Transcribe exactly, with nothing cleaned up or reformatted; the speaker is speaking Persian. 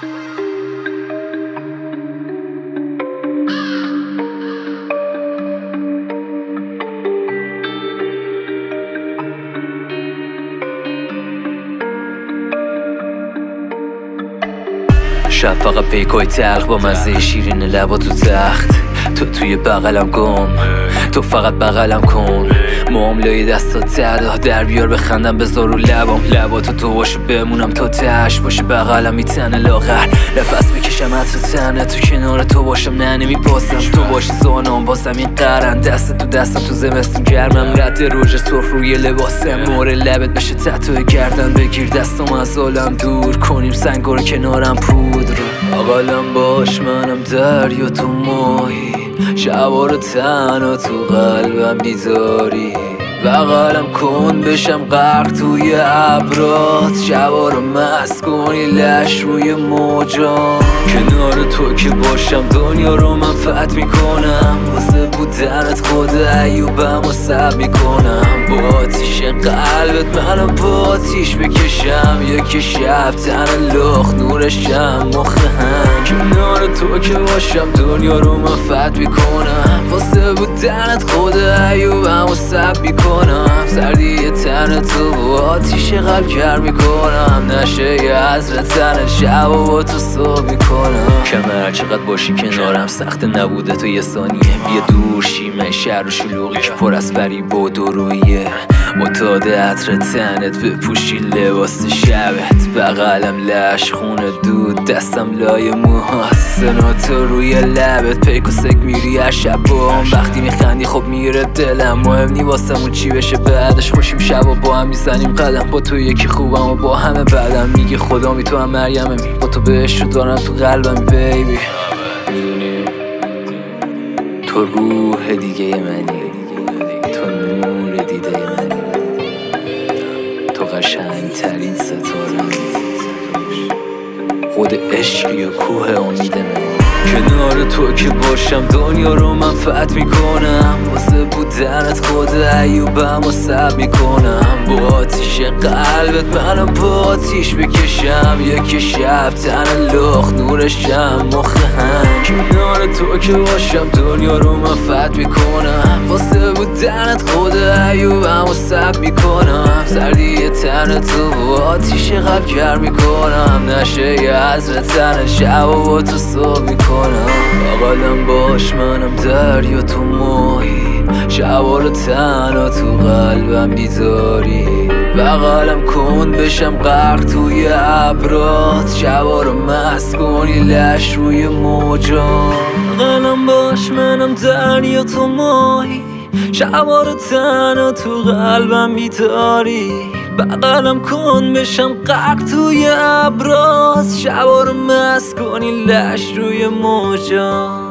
شب فقط پیکای تلخ با مزه شیرین لبا تو تخت، تو توی بغلم گم، تو فقط بغلم کن، معاملای دستات دردا در بیار بخندم بذار رو لبام، لباتو تو باشه بمونم تا تهش باشه بغلم میتنه لاغر، نفس بکشم حتی تنه تو کنار تو باشم نه نمیپاسم، تو باشی زانام بازم این قرن دست تو دستم تو زمستون گرمم، رد روژ سرخ روی لباسم مور لبت بشه تتوی گردن بگیر دستم از عالم دور کنیم سنگار کنارم پودر اقلم باش منم دریا تو ماهی شبا رو تنها تو قلبم بیداری بغلم کن بشم غرق توی ابرات شبا رو مست کنی لش روی موجا کنار تو که باشم دنیا رو من فتح میکنم واسه بودنت خود ایوبم و سب میکنم با آتیش قلبت منو با آتیش بکشم یکی شب تن لخ نورشم مخ هم کنار تو که باشم دنیا رو من فتح میکنم واسه بودنت خود ایوبم و سب میکنم سردی تن تو با آتیش قلب گرم میکنم نشه یه عزر تن شب و با تو صبح میکنم کمر چقدر باشی کنارم سخت نبوده تو یه ثانیه بیا دور شیمه شهر و شلوغی که پر از فریب و درویه متعاد عطر تنت بپوشی لباس شبت بغلم لش خونه دود دستم لای موهات سناتو روی لبت پیک و سگ میری هر شب با هم وقتی میخندی خب میره دلم مهم نی واسمون چی بشه بعدش خوشیم شب و با هم میزنیم قدم با تو یکی خوبم و با همه بعدم میگی خدا می تو هم مریمه با تو بهش رو دارم تو قلبم بیبی میدونی تو روح دیگه منی تو نور دیده منی تو قشنگ ترین ستاره خود عشقی و کوه امید منی کنار تو که باشم دنیا رو من فتح میکنم واسه بودنت خود ایوبم و سب میکنم با آتیش قلبت منو با آتیش بکشم یکی شب تن لخ نورشم مخ هم کنار تو که باشم دنیا رو من فتح میکنم واسه بودنت خود ایوبم و سب میکنم سردی تن تو با آتیش قلب گرم میکنم نشه یه عزر تن شب و با تو صبح میکنم بغلم باش منم دریا تو ماهی شبا رو تنها تو قلبم بیداری بغلم کن بشم غرق توی ابرات شبا رو مست کنی لش روی موجا بغلم باش منم دریا تو ماهی شبا رو تنها تو قلبم بیداری بغلم کن بشم غرق توی ابرات شبا رو مست کنی لش روی موجا